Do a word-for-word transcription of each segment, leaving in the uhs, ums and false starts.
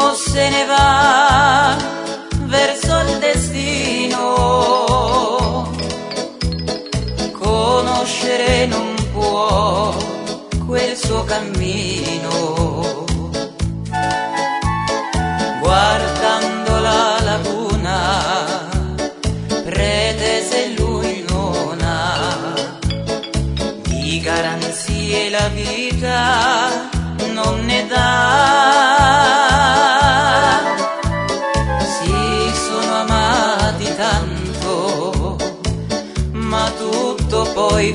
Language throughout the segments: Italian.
se ne va verso il destino, conoscere non può quel suo cammino. Guardando la laguna pretese lui non ha, di garanzie la vita non ne dà. Si sono amati tanto, ma tutto poi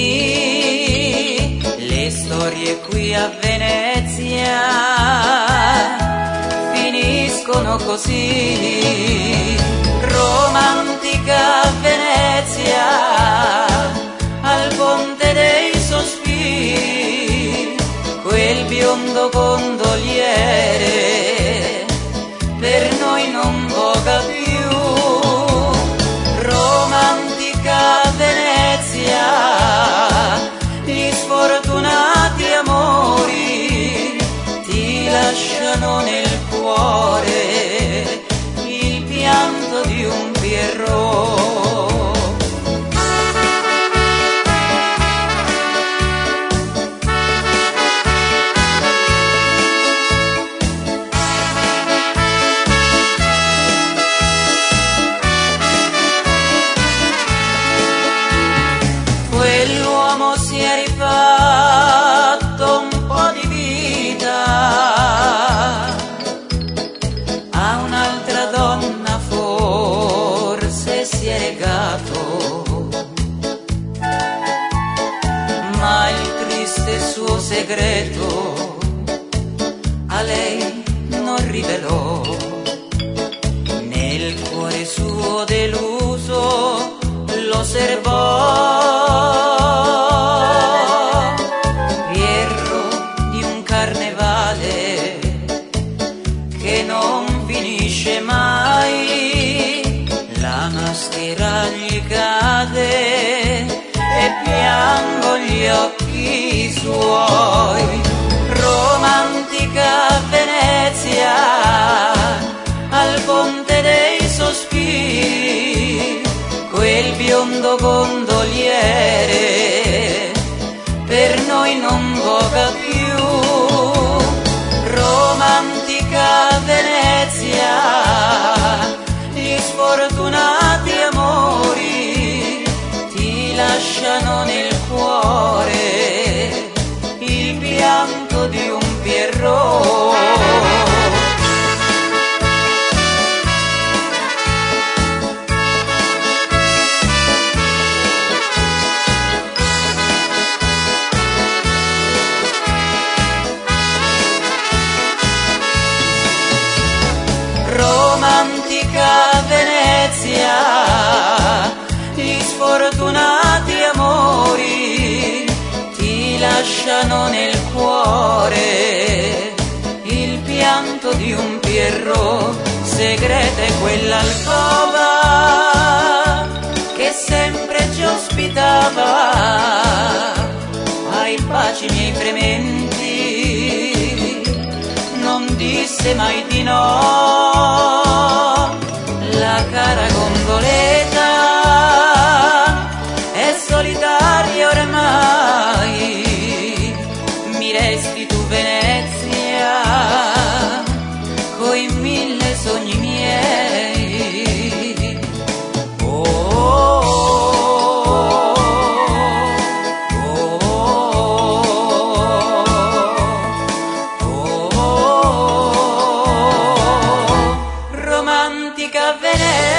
finì. Le storie qui a Venezia finiscono così. Romantica Venezia, al ponte dei sospiri, quel biondo gondoliere per noi non voga più. Romantica Venezia, gli sfortunati amori ti lasciano nel cuore il pianto di un Pierrot. Quell'uomo si è rifatto un po' di vita, a un'altra donna forse si è legato, ma il triste suo segreto a lei non rivelò. Nel cuore suo deluso lo serbò. Che non finisce mai, la maschera gli cade e piango gli occhi suoi. Romantica Venezia, al ponte dei sospiri, quel biondo gondoliere per noi non voga più. Romantica Venezia, gli sfortunati amori ti lasciano nel cuore il pianto di un Pierrot. Romantica Venezia, gli sfortunati amori ti lasciano nel cuore il pianto di un Pierrot. Segreta è quell'alcova che sempre ci ospitava, ai baci miei frementi non disse mai di no. La cara gondoletta è solitaria ormai, mi resti tu Venezia coi mille sogni miei. Oh, oh, oh, oh, oh, oh. Romantica Venezia.